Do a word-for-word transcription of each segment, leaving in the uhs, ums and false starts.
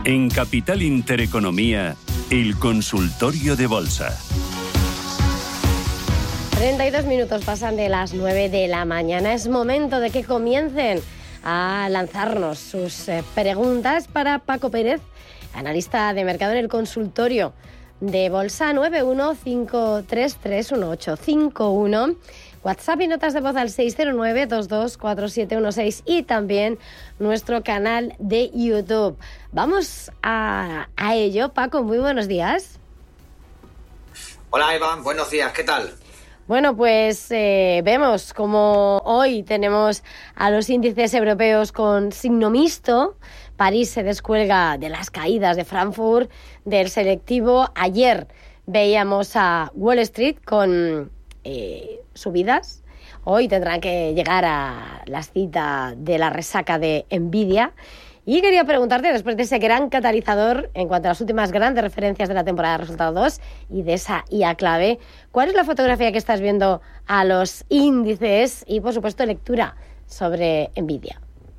En Capital Intereconomía, el consultorio de bolsa. treinta y dos minutos pasan de las nueve de la mañana. Es momento de que comiencen a lanzarnos sus eh, preguntas para Paco Pérez, analista de mercado en el consultorio de bolsa. Nueve uno cinco tres tres uno ocho cinco uno. WhatsApp y notas de voz al seis cero nueve dos dos cuatro siete uno seis y también nuestro canal de YouTube. Vamos a, a ello. Paco, muy buenos días. Hola Eva, buenos días, ¿qué tal? Bueno, pues eh, vemos como hoy tenemos a los índices europeos con signo mixto. París se descuelga de las caídas de Frankfurt, del selectivo. Ayer veíamos a Wall Street con eh, subidas. Hoy tendrán que llegar a la cita de la resaca de Nvidia. Y quería preguntarte, después de ese gran catalizador en cuanto a las últimas grandes referencias de la temporada de resultado dos y de esa I A clave, ¿cuál es la fotografía que estás viendo a los índices y, por supuesto, lectura sobre Nvidia?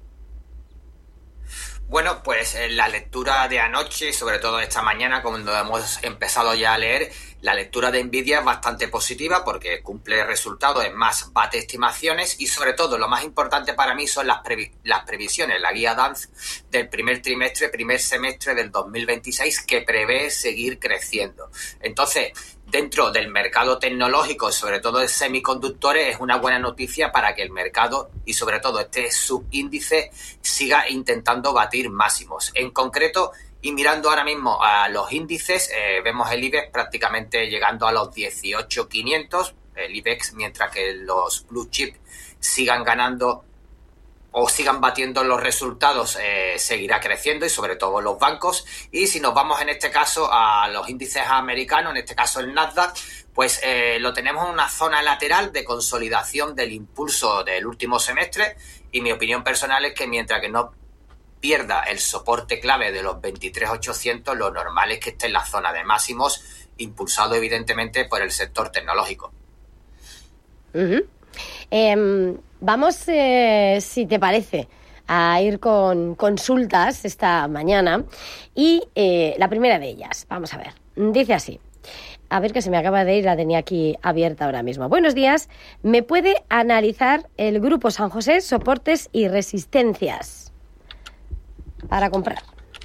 Bueno, pues en la lectura de anoche y sobre todo esta mañana, cuando hemos empezado ya a leer, la lectura de Nvidia es bastante positiva porque cumple resultados, es más, bate estimaciones y sobre todo lo más importante para mí son las, previ- las previsiones, la guía D A N Z del primer trimestre, primer semestre del dos mil veintiséis que prevé seguir creciendo. Entonces, dentro del mercado tecnológico, sobre todo de semiconductores, es una buena noticia para que el mercado y sobre todo este subíndice siga intentando batir máximos. En concreto, y mirando ahora mismo a los índices, eh, vemos el IBEX prácticamente llegando a los dieciocho mil quinientos, el IBEX, mientras que los blue chip sigan ganando o sigan batiendo los resultados, eh, seguirá creciendo y sobre todo los bancos. Y si nos vamos en este caso a los índices americanos, en este caso el Nasdaq, pues eh, lo tenemos en una zona lateral de consolidación del impulso del último semestre y mi opinión personal es que mientras que no pierda el soporte clave de los veintitrés mil ochocientos, lo normal es que esté en la zona de máximos, impulsado evidentemente por el sector tecnológico. Uh-huh. Eh, vamos, eh, si te parece, a ir con consultas esta mañana y eh, la primera de ellas, vamos a ver, dice así. A ver, que se me acaba de ir, la tenía aquí abierta ahora mismo. Buenos días, ¿me puede analizar el Grupo San José, soportes y resistencias para comprar?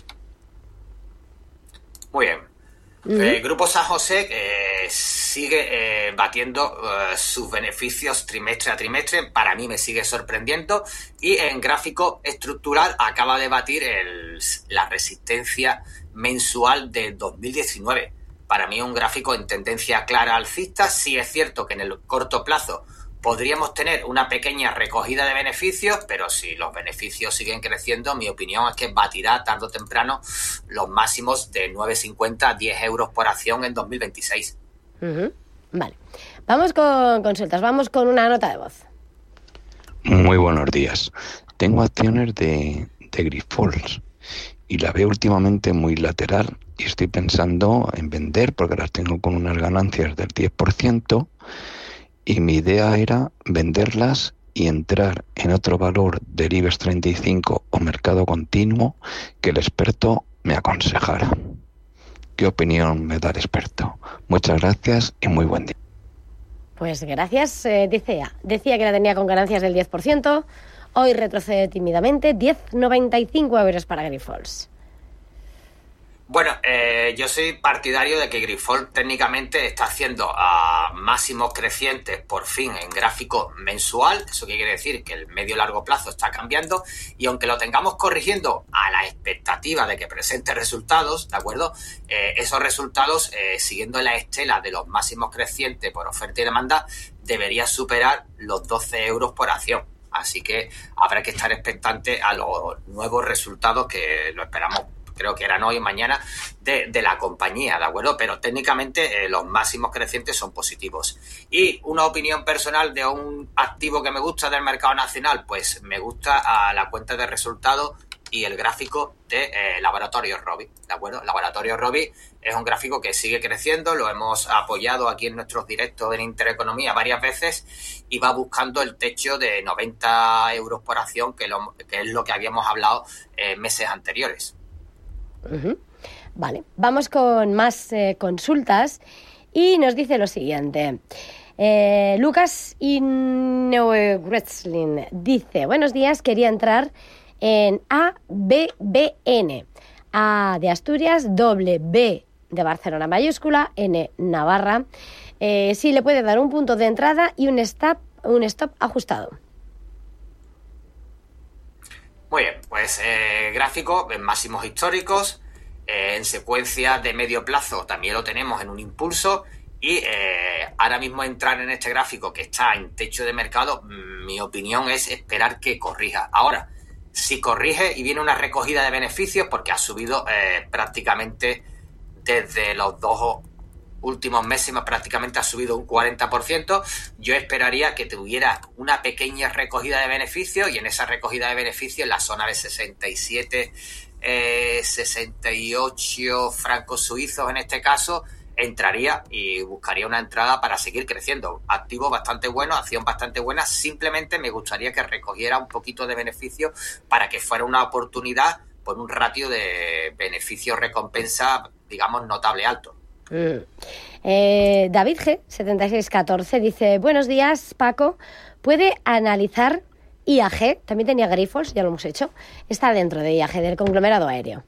Muy bien. Uh-huh. El Grupo San José eh, sigue eh, batiendo eh, sus beneficios trimestre a trimestre. Para mí me sigue sorprendiendo. Y en gráfico estructural acaba de batir el, la resistencia mensual de dos mil diecinueve. Para mí un gráfico en tendencia clara alcista. Sí es cierto que en el corto plazo podríamos tener una pequeña recogida de beneficios, pero si los beneficios siguen creciendo, mi opinión es que batirá tarde o temprano los máximos de nueve cincuenta a diez euros por acción en dos mil veintiséis. Uh-huh. Vale. Vamos con consultas, vamos con una nota de voz. Muy buenos días. Tengo acciones de, de Grifols y la veo últimamente muy lateral y estoy pensando en vender porque las tengo con unas ganancias del diez por ciento. Y mi idea era venderlas y entrar en otro valor del IBEX treinta y cinco o mercado continuo que el experto me aconsejara. ¿Qué opinión me da el experto? Muchas gracias y muy buen día. Pues gracias, eh, decía, decía que la tenía con ganancias del diez por ciento, hoy retrocede tímidamente, diez noventa y cinco euros para Grifols. Bueno, eh, yo soy partidario de que Grifols técnicamente está haciendo uh, máximos crecientes por fin en gráfico mensual. Eso quiere decir que el medio largo plazo está cambiando y aunque lo tengamos corrigiendo a la expectativa de que presente resultados, ¿de acuerdo? Eh, esos resultados, eh, siguiendo la estela de los máximos crecientes por oferta y demanda, debería superar los doce euros por acción. Así que habrá que estar expectante a los nuevos resultados que lo esperamos, creo que eran hoy y mañana, de, de la compañía, ¿de acuerdo? Pero técnicamente eh, los máximos crecientes son positivos. Y una opinión personal de un activo que me gusta del mercado nacional, pues me gusta a la cuenta de resultados y el gráfico de eh, Laboratorio Rovi, ¿de acuerdo? Laboratorio Rovi es un gráfico que sigue creciendo, lo hemos apoyado aquí en nuestros directos en Intereconomía varias veces y va buscando el techo de noventa euros por acción, que, lo, que es lo que habíamos hablado eh, meses anteriores. Uh-huh. Vale, vamos con más eh, consultas y nos dice lo siguiente. Eh, Lucas Ineugrezlin dice, buenos días, quería entrar en A B B N. A de Asturias, doble B de Barcelona mayúscula, N Navarra. Eh, sí le puede dar un punto de entrada y un stop, un stop ajustado. Muy bien, pues eh, gráfico en máximos históricos, eh, en secuencia de medio plazo también lo tenemos en un impulso y eh, ahora mismo entrar en este gráfico que está en techo de mercado, mi opinión es esperar que corrija. Ahora, si corrige y viene una recogida de beneficios porque ha subido eh, prácticamente desde los dos últimos meses, más prácticamente ha subido un cuarenta por ciento, yo esperaría que tuviera una pequeña recogida de beneficios y en esa recogida de beneficios en la zona de sesenta y siete, eh, sesenta y ocho francos suizos en este caso, entraría y buscaría una entrada para seguir creciendo. Activo bastante bueno, acción bastante buena, simplemente me gustaría que recogiera un poquito de beneficio para que fuera una oportunidad por un ratio de beneficio-recompensa, digamos, notable alto. Mm. Eh, David G, setenta y seis catorce, dice, buenos días, Paco, ¿puede analizar I A G? También tenía Grifols, ya lo hemos hecho. Está dentro de I A G, del conglomerado aéreo.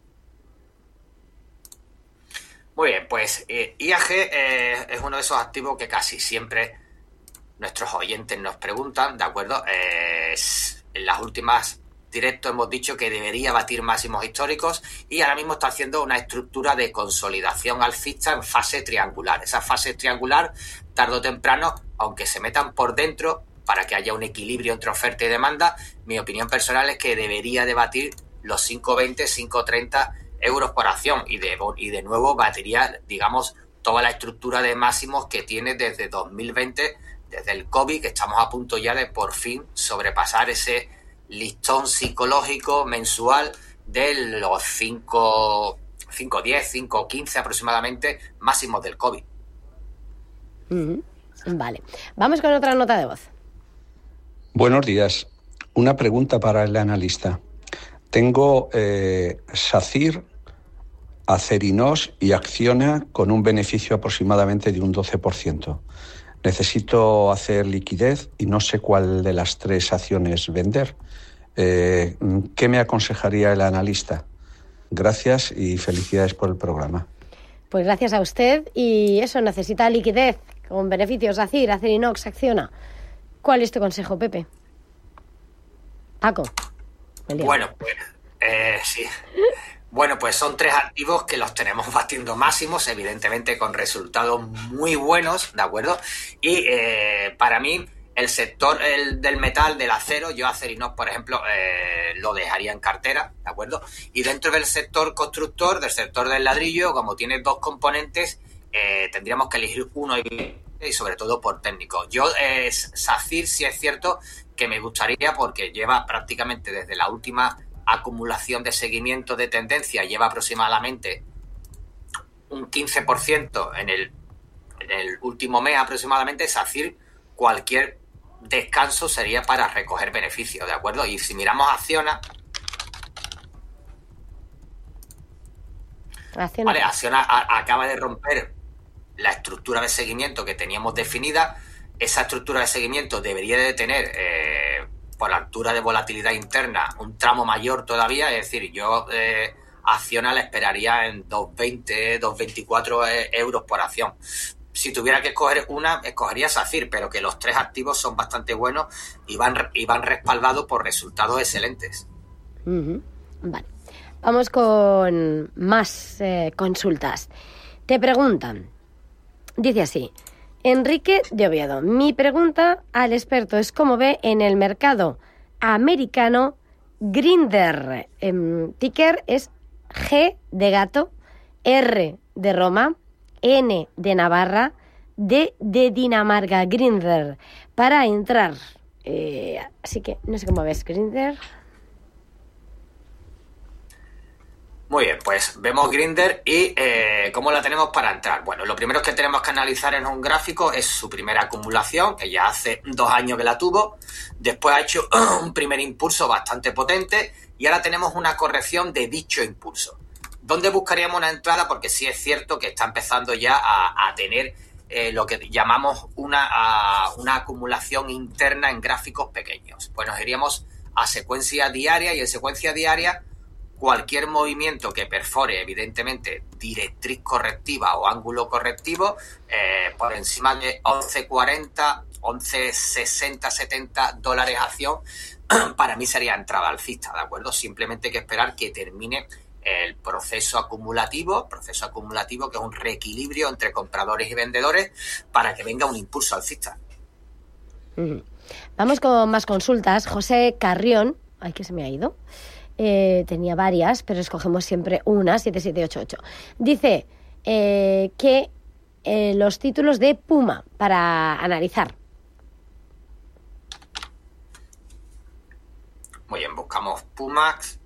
Muy bien, pues eh, I A G eh, es uno de esos activos que casi siempre nuestros oyentes nos preguntan, ¿de acuerdo? Eh, en las últimas directos hemos dicho que debería batir máximos históricos y ahora mismo está haciendo una estructura de consolidación alcista en fase triangular. Esa fase triangular, tarde o temprano, aunque se metan por dentro para que haya un equilibrio entre oferta y demanda, mi opinión personal es que debería de batir los cinco veinte, cinco treinta euros por acción y de, y de nuevo batiría, digamos, toda la estructura de máximos que tiene desde dos mil veinte, desde el COVID, que estamos a punto ya de por fin sobrepasar ese listón psicológico mensual de los cinco diez, cinco quince aproximadamente máximos del COVID. Mm-hmm. Vale, vamos con otra nota de voz. Buenos días. Una pregunta para el analista. Tengo eh, SACIR, Acerinox y Acciona con un beneficio aproximadamente de un doce por ciento. Necesito hacer liquidez y no sé cuál de las tres acciones vender. Eh, ¿Qué me aconsejaría el analista? Gracias y felicidades por el programa. Pues gracias a usted. Y eso, necesita liquidez con beneficios SACIR, Acerinox, Acciona. ¿Cuál es tu consejo, Pepe? Paco. Bueno, pues eh, sí. Bueno, pues son tres activos que los tenemos batiendo máximos, evidentemente con resultados muy buenos, ¿de acuerdo? Y eh, para mí, el sector el del metal, del acero, yo Acerinox, por ejemplo, eh, lo dejaría en cartera, ¿de acuerdo? Y dentro del sector constructor, del sector del ladrillo, como tiene dos componentes, eh, tendríamos que elegir uno y, y sobre todo por técnico. Yo, eh, SACIR, sí es cierto que me gustaría porque lleva prácticamente desde la última acumulación de seguimiento de tendencia, lleva aproximadamente un quince por ciento en el, en el último mes aproximadamente. SACIR, cualquier descanso sería para recoger beneficios, ¿de acuerdo? Y si miramos Acciona, Acciona, vale, Acciona a, acaba de romper la estructura de seguimiento que teníamos definida. Esa estructura de seguimiento debería de tener eh, por la altura de volatilidad interna un tramo mayor todavía, es decir, yo eh, Acciona la esperaría en dos veinte, dos veinticuatro eh, euros por acción. Si tuviera que escoger una, escogería SACIR, pero que los tres activos son bastante buenos y van, y van respaldados por resultados excelentes. Uh-huh. Vale, vamos con más eh, consultas. Te preguntan, dice así, Enrique de Oviedo, mi pregunta al experto es cómo ve en el mercado americano Grindr. Eh, ticker es G de gato, R de Roma, N de Navarra, D de Dinamarca, Grindr, para entrar. Eh, así que no sé cómo ves Grindr. Muy bien, pues vemos Grindr y eh, ¿cómo la tenemos para entrar? Bueno, lo primero que tenemos que analizar en un gráfico es su primera acumulación, que ya hace dos años que la tuvo. Después ha hecho un primer impulso bastante potente y ahora tenemos una corrección de dicho impulso. ¿Dónde buscaríamos una entrada? Porque sí es cierto que está empezando ya a, a tener eh, lo que llamamos una, a, una acumulación interna en gráficos pequeños. Pues nos iríamos a secuencia diaria, y en secuencia diaria cualquier movimiento que perfore, evidentemente, directriz correctiva o ángulo correctivo, eh, por encima de once cuarenta, once sesenta, setenta dólares acción, para mí sería entrada alcista, ¿de acuerdo? Simplemente hay que esperar que termine el proceso acumulativo, proceso acumulativo que es un reequilibrio entre compradores y vendedores para que venga un impulso alcista. Uh-huh. Vamos con más consultas. José Carrión, ay, que se me ha ido. Eh, tenía varias, pero escogemos siempre una, siete siete ocho ocho. Dice eh, que eh, los títulos de Puma para analizar. Muy bien, buscamos Pumax.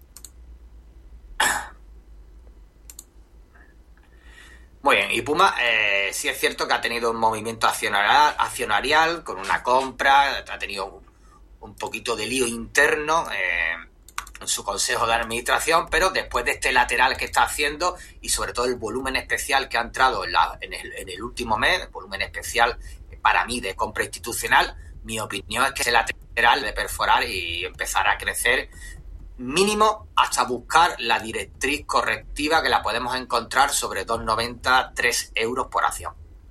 Muy bien, y Puma eh, sí es cierto que ha tenido un movimiento accionarial, accionarial con una compra, ha tenido un, un poquito de lío interno eh, en su consejo de administración, pero después de este lateral que está haciendo y sobre todo el volumen especial que ha entrado en, la, en, el, en el último mes, el volumen especial para mí de compra institucional, mi opinión es que ese lateral de perforar y empezar a crecer mínimo hasta buscar la directriz correctiva que la podemos encontrar sobre dos noventa, tres euros por acción.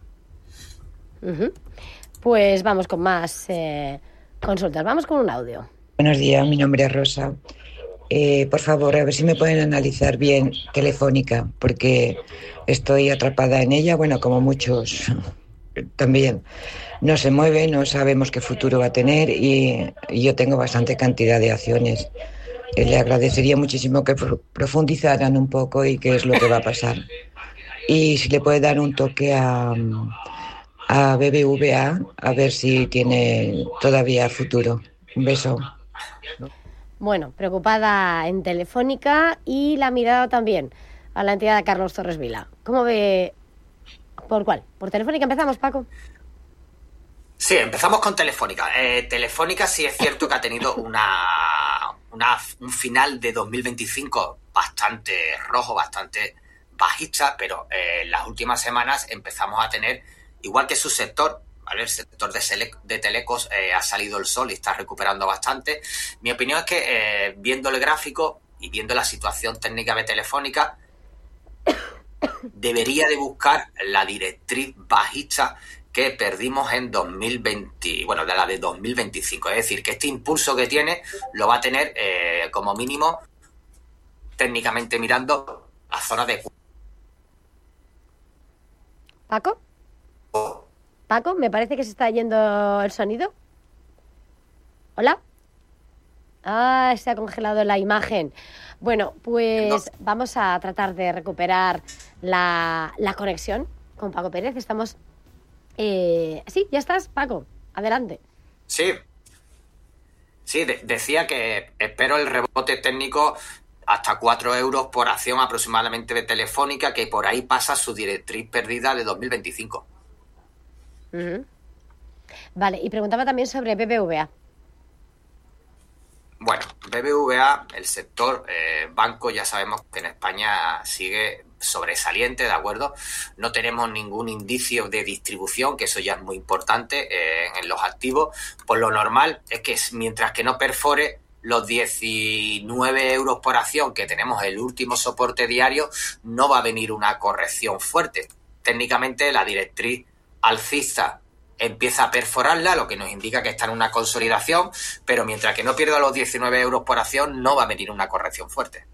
Uh-huh. Pues vamos con más eh, consultas. Vamos con un audio. Buenos días, mi nombre es Rosa. Eh, por favor, a ver si me pueden analizar bien Telefónica, porque estoy atrapada en ella, bueno, como muchos también. No se mueve, no sabemos qué futuro va a tener y, y yo tengo bastante cantidad de acciones. Le agradecería muchísimo que profundizaran un poco y qué es lo que va a pasar. Y si le puede dar un toque a, a B B V A, a ver si tiene todavía futuro. Un beso. Bueno, preocupada en Telefónica y la mirada también a la entidad de Carlos Torres Vila. ¿Cómo ve? ¿Por cuál? ¿Por Telefónica empezamos, Paco? Sí, empezamos con Telefónica. Eh, Telefónica sí es cierto que ha tenido una, una un final de dos mil veinticinco bastante rojo, bastante bajista, pero eh, en las últimas semanas empezamos a tener, igual que su sector, ¿vale? El sector de, sele- de telecos eh, ha salido el sol y está recuperando bastante. Mi opinión es que eh, viendo el gráfico y viendo la situación técnica de Telefónica, debería de buscar la directriz bajista que perdimos en dos mil veinte, bueno, de la de dos mil veinticinco. Es decir, que este impulso que tiene lo va a tener eh, como mínimo, técnicamente mirando, a zona de... ¿Paco? Paco, me parece que se está yendo el sonido. ¿Hola? Ah, se ha congelado la imagen. Bueno, pues no. Vamos a tratar de recuperar la, la conexión con Paco Pérez. Estamos... Eh, sí, ya estás, Paco. Adelante. Sí. Sí, de- decía que espero el rebote técnico hasta cuatro euros por acción aproximadamente de Telefónica, que por ahí pasa su directriz perdida de dos mil veinticinco. Uh-huh. Vale, y preguntaba también sobre B B V A. Bueno, B B V A, el sector eh, banco, ya sabemos que en España sigue sobresaliente, ¿de acuerdo? No tenemos ningún indicio de distribución, que eso ya es muy importante eh, en los activos. Pues lo normal es que mientras que no perfore los diecinueve euros por acción que tenemos el último soporte diario, no va a venir una corrección fuerte. Técnicamente la directriz alcista empieza a perforarla, lo que nos indica que está en una consolidación, pero mientras que no pierda los diecinueve euros por acción, no va a venir una corrección fuerte.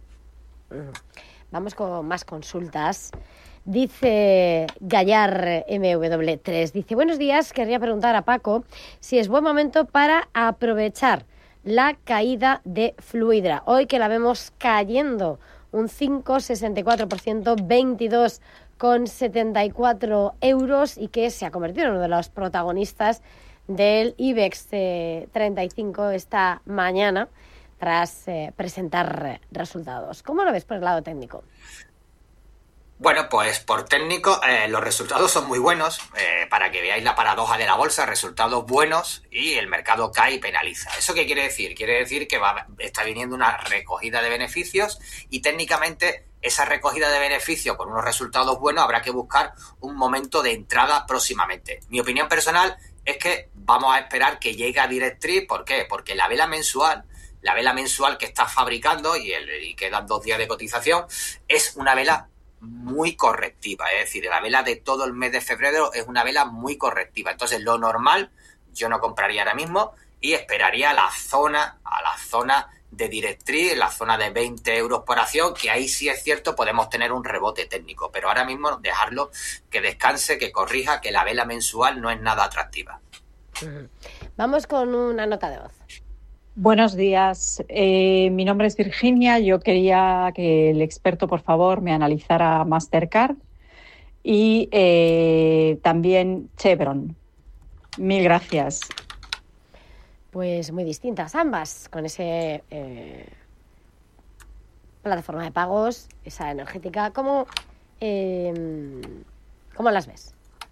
Vamos con más consultas. Dice Gallar M W tres, dice, buenos días, querría preguntar a Paco si es buen momento para aprovechar la caída de Fluidra. Hoy que la vemos cayendo un cinco coma sesenta y cuatro por ciento, veintidós con setenta y cuatro euros, y que se ha convertido en uno de los protagonistas del IBEX eh, treinta y cinco esta mañana tras eh, presentar resultados. ¿Cómo lo ves por el lado técnico? Bueno, pues por técnico eh, los resultados son muy buenos, eh, para que veáis la paradoja de la bolsa, resultados buenos y el mercado cae y penaliza. ¿Eso qué quiere decir? Quiere decir que va, está viniendo una recogida de beneficios y técnicamente esa recogida de beneficios con unos resultados buenos, habrá que buscar un momento de entrada próximamente. Mi opinión personal es que vamos a esperar que llegue a directriz. ¿Por qué? Porque la vela mensual, la vela mensual que está fabricando y, el, y quedan dos días de cotización, es una vela muy correctiva. Es decir, la vela de todo el mes de febrero es una vela muy correctiva. Entonces, lo normal, yo no compraría ahora mismo y esperaría a la zona, a la zona de directriz, la zona de veinte euros por acción, que ahí sí es cierto, podemos tener un rebote técnico, pero ahora mismo dejarlo que descanse, que corrija, que la vela mensual no es nada atractiva. Vamos con una nota de voz. Buenos días, eh, mi nombre es Virginia. Yo quería que el experto, por favor, me analizara Mastercard y eh, también Chevron. Mil gracias. Pues muy distintas ambas, con ese eh, plataforma de pagos, esa energética. ¿Cómo, eh, ¿cómo las ves?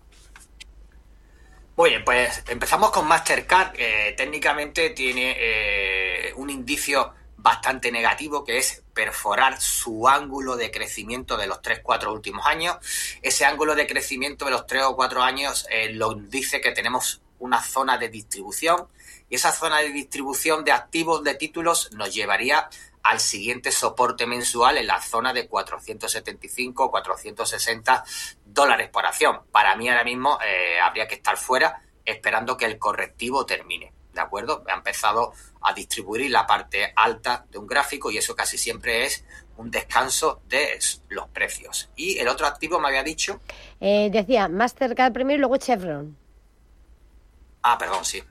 Muy bien, pues empezamos con Mastercard, que técnicamente tiene eh, un indicio bastante negativo, que es perforar su ángulo de crecimiento de los tres cuatro últimos años. Ese ángulo de crecimiento de los tres o cuatro años eh, lo dice que tenemos una zona de distribución, y esa zona de distribución de activos, de títulos, nos llevaría al siguiente soporte mensual en la zona de cuatrocientos setenta y cinco, cuatrocientos sesenta dólares por acción. Para mí ahora mismo eh, habría que estar fuera esperando que el correctivo termine, ¿de acuerdo? Ha empezado a distribuir la parte alta de un gráfico y eso casi siempre es un descanso de los precios. Y el otro activo me había dicho... Eh, decía Mastercard primero y luego Chevron. Ah, perdón, sí.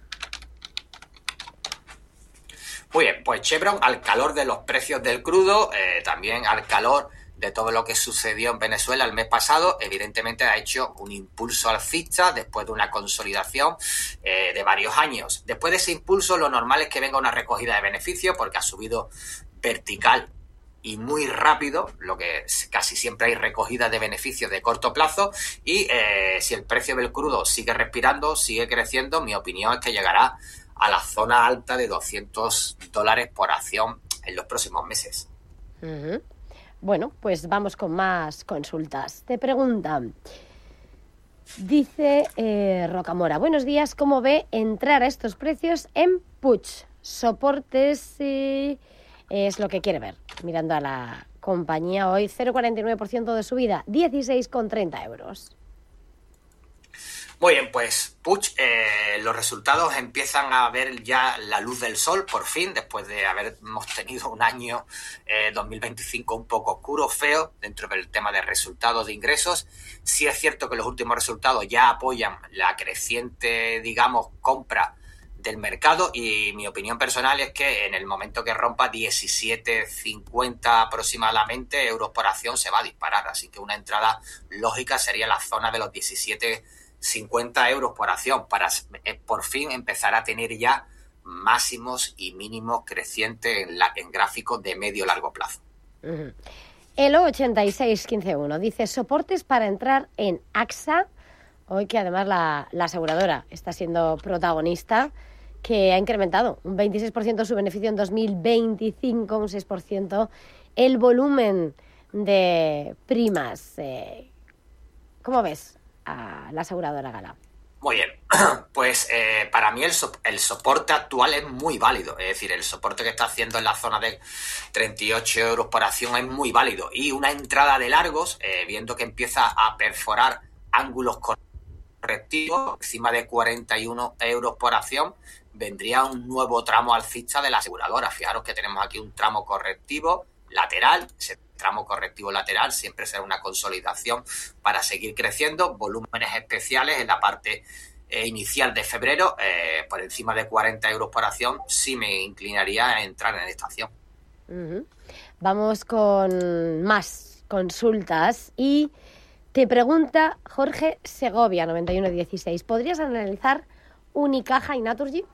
Muy bien, pues Chevron, al calor de los precios del crudo, eh, también al calor de todo lo que sucedió en Venezuela el mes pasado, evidentemente ha hecho un impulso alcista después de una consolidación eh, de varios años. Después de ese impulso, lo normal es que venga una recogida de beneficios porque ha subido vertical y muy rápido, lo que casi siempre hay recogidas de beneficios de corto plazo, y eh, si el precio del crudo sigue respirando, sigue creciendo, mi opinión es que llegará a la zona alta de doscientos dólares por acción en los próximos meses. Uh-huh. Bueno, pues vamos con más consultas. Te preguntan, dice eh, Rocamora, buenos días, ¿cómo ve entrar a estos precios en Puig? Soportes eh, es lo que quiere ver, mirando a la compañía hoy, cero coma cuarenta y nueve por ciento de subida, dieciséis coma treinta euros. Muy bien, pues Puig, eh, los resultados empiezan a ver ya la luz del sol, por fin, después de habermos tenido un año eh, dos mil veinticinco un poco oscuro, feo, dentro del tema de resultados de ingresos. Sí es cierto que los últimos resultados ya apoyan la creciente, digamos, compra del mercado, y mi opinión personal es que en el momento que rompa diecisiete cincuenta aproximadamente euros por acción se va a disparar, así que una entrada lógica sería la zona de los diecisiete cincuenta euros por acción para eh, por fin empezar a tener ya máximos y mínimos crecientes en, la, en gráficos de medio largo plazo. Uh-huh. El ochenta y seis quince uno dice soportes para entrar en A X A, hoy que además la, la aseguradora está siendo protagonista, que ha incrementado un veintiséis por ciento su beneficio en dos mil veinticinco, un seis por ciento el volumen de primas. Eh, ¿Cómo ves a la aseguradora Gala? Muy bien, pues eh, para mí el, so- el soporte actual es muy válido, es decir, el soporte que está haciendo en la zona de treinta y ocho euros por acción es muy válido, y una entrada de largos, eh, viendo que empieza a perforar ángulos correctivos encima de cuarenta y uno euros por acción, vendría un nuevo tramo alcista de la aseguradora. Fijaros que tenemos aquí un tramo correctivo lateral, ese tramo correctivo lateral siempre será una consolidación para seguir creciendo, volúmenes especiales en la parte eh, inicial de febrero, eh, por encima de cuarenta euros por acción, sí me inclinaría a entrar en esta acción. Uh-huh. Vamos con más consultas y te pregunta Jorge Segovia, noventa y uno dieciséis, ¿podrías analizar Unicaja y Naturgy?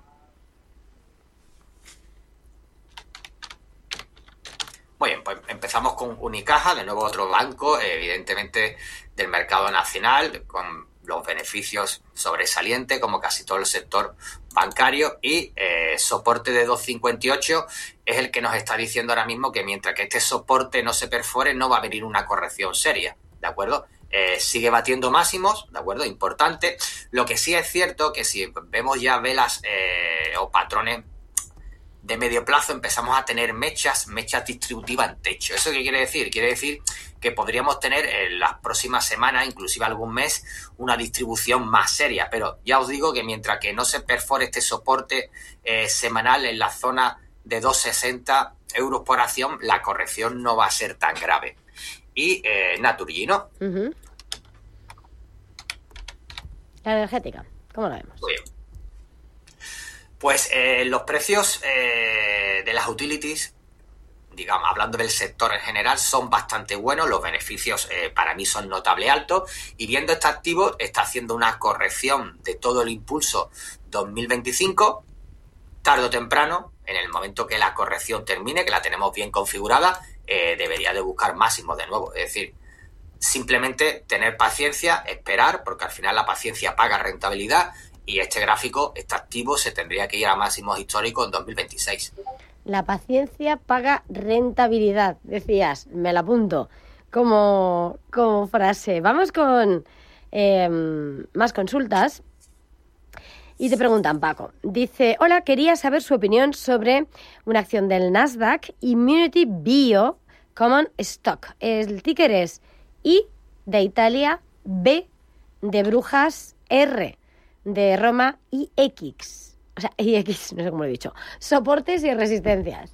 Muy bien, pues empezamos con Unicaja, de nuevo otro banco, evidentemente del mercado nacional, con los beneficios sobresalientes, como casi todo el sector bancario, y eh, soporte de dos cincuenta y ocho es el que nos está diciendo ahora mismo que mientras que este soporte no se perfore, no va a venir una corrección seria, ¿de acuerdo? Eh, sigue batiendo máximos, ¿de acuerdo? Importante. Lo que sí es cierto que si vemos ya velas eh, o patrones de medio plazo, empezamos a tener mechas, mechas distributivas en techo. ¿Eso qué quiere decir? Quiere decir que podríamos tener en las próximas semanas, inclusive algún mes, una distribución más seria. Pero ya os digo que mientras que no se perfore este soporte eh, semanal en la zona de dos sesenta euros por acción, la corrección no va a ser tan grave. Y eh, Naturgy, ¿no? Uh-huh. La energética, ¿cómo la vemos? Muy bien. Pues eh, los precios eh, de las utilities, digamos, hablando del sector en general, son bastante buenos. Los beneficios eh, para mí son notable altos. Y viendo este activo, está haciendo una corrección de todo el impulso dos mil veinticinco. Tarde o temprano, en el momento que la corrección termine, que la tenemos bien configurada, eh, debería de buscar máximos de nuevo. Es decir, simplemente tener paciencia, esperar, porque al final la paciencia paga rentabilidad. Y este gráfico, este activo, se tendría que ir a máximos históricos en dos mil veintiséis. La paciencia paga rentabilidad, decías, me la apunto como, como frase. Vamos con eh, más consultas. Y te preguntan, Paco, dice, hola, quería saber su opinión sobre una acción del Nasdaq, Immunity Bio Common Stock. El ticker es I de Italia, B de Brujas, R de Roma y X. O sea, I X, no sé cómo lo he dicho. Soportes y resistencias.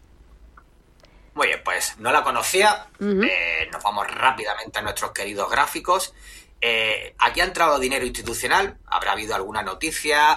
Muy bien, pues no la conocía. Uh-huh. Eh, nos vamos rápidamente a nuestros queridos gráficos. Eh, aquí ha entrado dinero institucional. Habrá habido alguna noticia,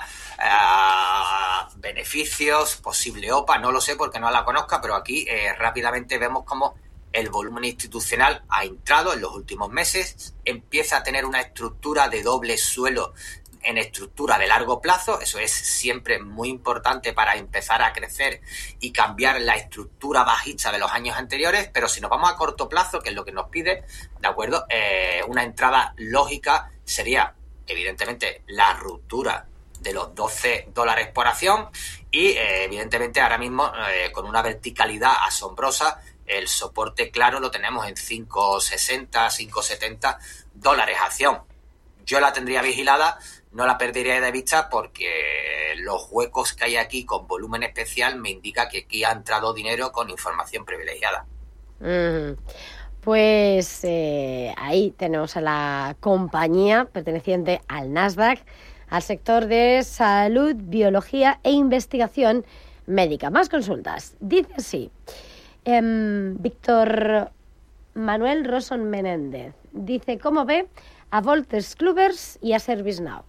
eh, beneficios, posible O P A, no lo sé porque no la conozca, pero aquí eh, rápidamente vemos cómo el volumen institucional ha entrado en los últimos meses. Empieza a tener una estructura de doble suelo en estructura de largo plazo. Eso es siempre muy importante para empezar a crecer y cambiar la estructura bajista de los años anteriores, pero si nos vamos a corto plazo, que es lo que nos pide, ¿de acuerdo? Eh, una entrada lógica sería, evidentemente, la ruptura de los doce dólares por acción y, eh, evidentemente, ahora mismo, eh, con una verticalidad asombrosa, el soporte claro lo tenemos en cinco sesenta, cinco setenta dólares a acción. Yo la tendría vigilada, no la perdería de vista porque los huecos que hay aquí con volumen especial me indica que aquí ha entrado dinero con información privilegiada. Mm. Pues eh, ahí tenemos a la compañía perteneciente al Nasdaq, al sector de salud, biología e investigación médica. Más consultas. Dice así, eh, Víctor Manuel Rosson Menéndez. Dice, ¿cómo ve a Wolters Kluwer y a ServiceNow?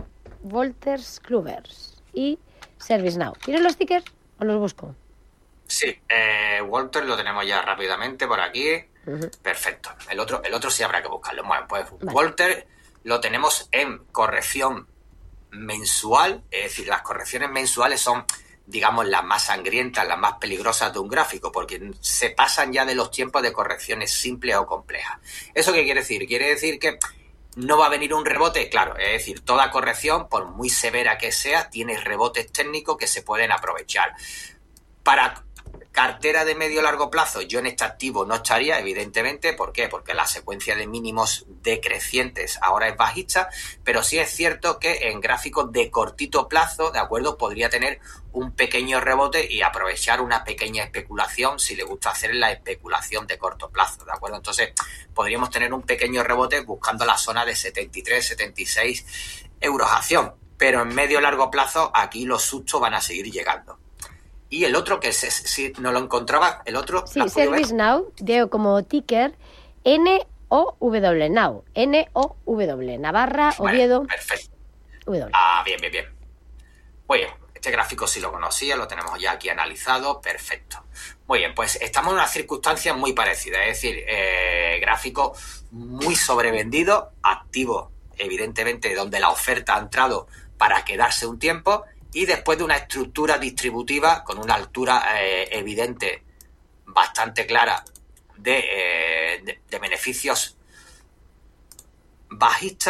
Wolters Kluwer y ServiceNow. ¿Tienes los tickers o los busco? Sí, eh, Walter lo tenemos ya rápidamente por aquí. Uh-huh. Perfecto. El otro, el otro sí habrá que buscarlo. Bueno, pues vale. Walter lo tenemos en corrección mensual, es decir, las correcciones mensuales son, digamos, las más sangrientas, las más peligrosas de un gráfico, porque se pasan ya de los tiempos de correcciones simples o complejas. ¿Eso qué quiere decir? Quiere decir que no va a venir un rebote, claro, es decir, toda corrección, por muy severa que sea, tiene rebotes técnicos que se pueden aprovechar. Para cartera de medio largo plazo, yo en este activo no estaría, evidentemente. ¿Por qué? Porque la secuencia de mínimos decrecientes ahora es bajista, pero sí es cierto que en gráficos de cortito plazo, ¿de acuerdo?, podría tener un pequeño rebote y aprovechar una pequeña especulación si le gusta hacer la especulación de corto plazo, ¿de acuerdo? Entonces, podríamos tener un pequeño rebote buscando la zona de setenta y tres, setenta y seis euros a acción, pero en medio largo plazo aquí los sustos van a seguir llegando. Y el otro, que si no lo encontraba, el otro... Sí, ServiceNow, veo como ticker N O W, Now, N O W, Navarra, vale, Oviedo. Perfecto. W. Ah, bien, bien, bien. Muy bien, este gráfico sí lo conocía, lo tenemos ya aquí analizado, perfecto. Muy bien, pues estamos en una circunstancia muy parecida, es decir, eh, gráfico muy sobrevendido, activo, evidentemente, donde la oferta ha entrado para quedarse un tiempo, y después de una estructura distributiva con una altura eh, evidente, bastante clara, de, eh, de, de beneficios bajistas,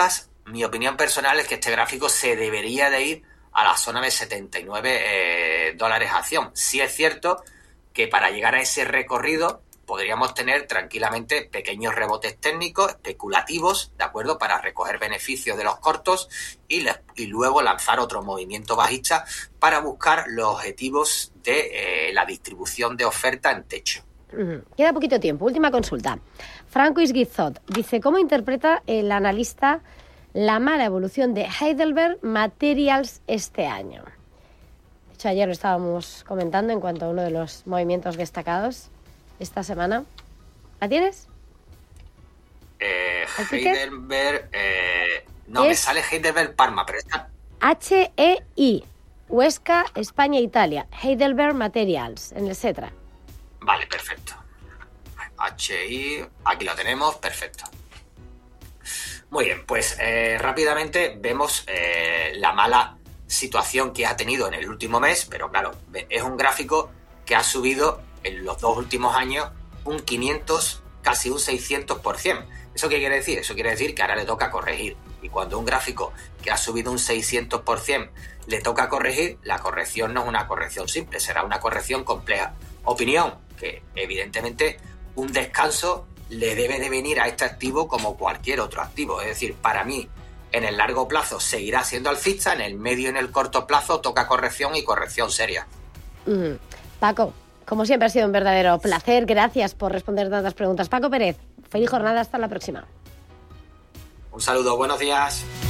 mi opinión personal es que este gráfico se debería de ir a la zona de setenta y nueve eh, dólares a acción. Sí es cierto que para llegar a ese recorrido podríamos tener tranquilamente pequeños rebotes técnicos, especulativos, ¿de acuerdo?, para recoger beneficios de los cortos y, le, y luego lanzar otro movimiento bajista para buscar los objetivos de eh, la distribución de oferta en techo. Queda poquito tiempo. Última consulta. Franco Isguizot dice, ¿cómo interpreta el analista la mala evolución de Heidelberg Materials este año? De hecho, ayer lo estábamos comentando en cuanto a uno de los movimientos destacados esta semana. ¿La tienes? Eh, Heidelberg... Eh, no, es me sale Heidelberg Parma, pero está... H E I. Huesca, España, Italia. Heidelberg Materials, en el Cetra. Vale, perfecto. H I, aquí lo tenemos, perfecto. Muy bien, pues eh, rápidamente vemos eh, la mala situación que ha tenido en el último mes, pero claro, es un gráfico que ha subido en los dos últimos años un quinientos, casi un seiscientos por ciento. ¿Eso qué quiere decir? Eso quiere decir que ahora le toca corregir. Y cuando un gráfico que ha subido un seiscientos por ciento le toca corregir, la corrección no es una corrección simple, será una corrección compleja. Opinión, que evidentemente un descanso le debe de venir a este activo como cualquier otro activo. Es decir, para mí, en el largo plazo seguirá siendo alcista, en el medio y en el corto plazo toca corrección y corrección seria. Mm. Paco, como siempre ha sido un verdadero placer. Gracias por responder tantas preguntas. Paco Pérez, feliz jornada, hasta la próxima. Un saludo, buenos días.